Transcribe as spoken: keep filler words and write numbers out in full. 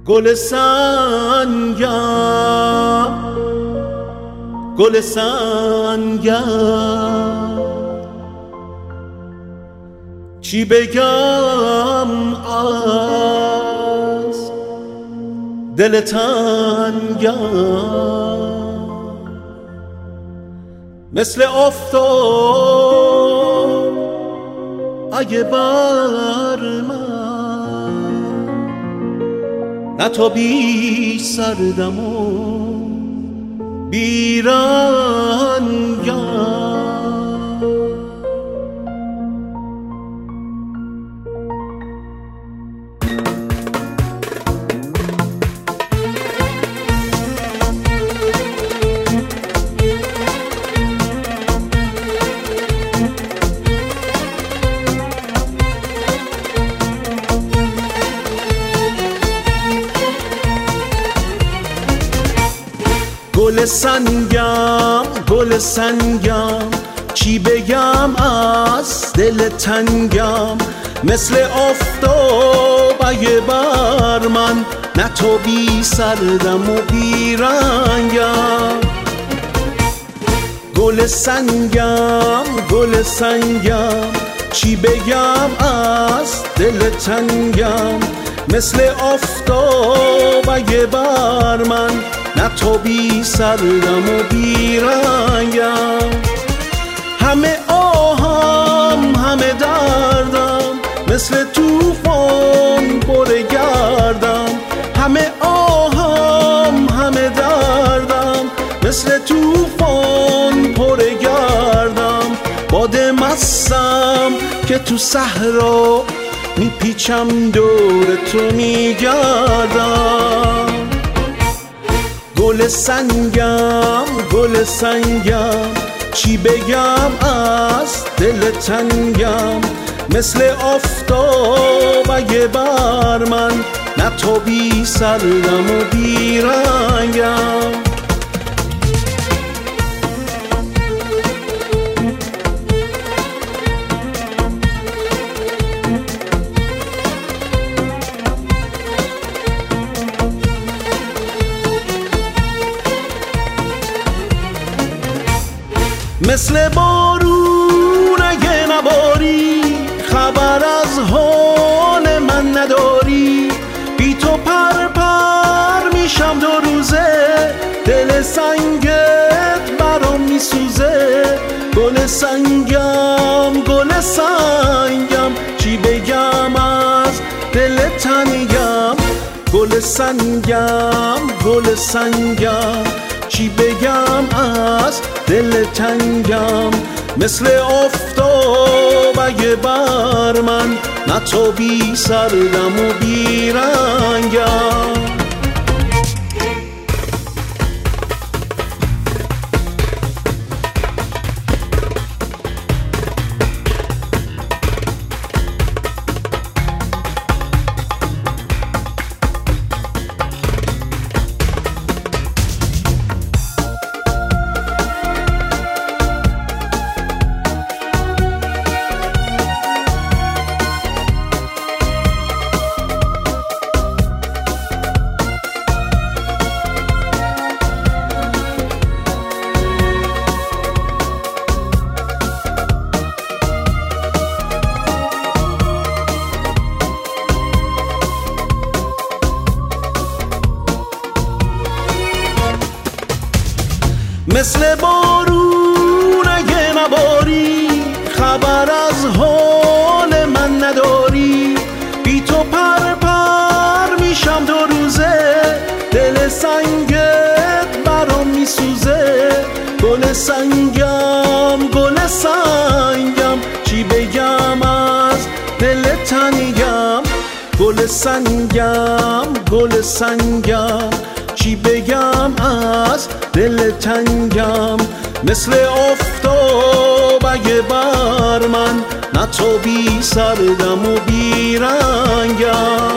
گل سنگم گل سنگم چی بگم از دل تنگم، مثل آفتاب اگه بر من نتابی سردم و بیرنگم. گل سنگم گل سنگم چی بگم از دل تنگم، مثل آفتاب اگه بر من نتابی سردم و بیرنگم. گل سنگم گل سنگم چی بگم از دل تنگم، مثل آفتاب اگه بر من نتابی سردم و بیرنگم. همه آهم همه دردم، مثل توفان پر گردم. همه آهم همه دردم، مثل توفان پر گردم. باد مستم که تو صحرا میپیچم دور تو میگردم. گل سنگم گل سنگم چی بگم از دل تنگم، مثل آفتاب اگه بر من نتابی سردم و بیرنگم. مثل بارون اگه نباری، خبر از حال من نداری. بی تو پر پر میشم دو روزه، دل سنگت برام میسوزه. گل سنگم گل سنگم چی بگم از دل تنگم. گل سنگم گل سنگم چی بگم از دل تنگم، مثل آفتاب اگه بر من نتابی سردم و بیرنگم. مثل بارون اگه نباری، خبر از حال من نداری. بی تو پر پر میشم دو روزه، دل سنگت برام میسوزه. گل سنگم گل سنگم چی بگم از دل تنگم. گل سنگم گل سنگم چی بگم از دل تنگم، مثل آفتاب اگه بر من نتابی سردم و بیرنگم.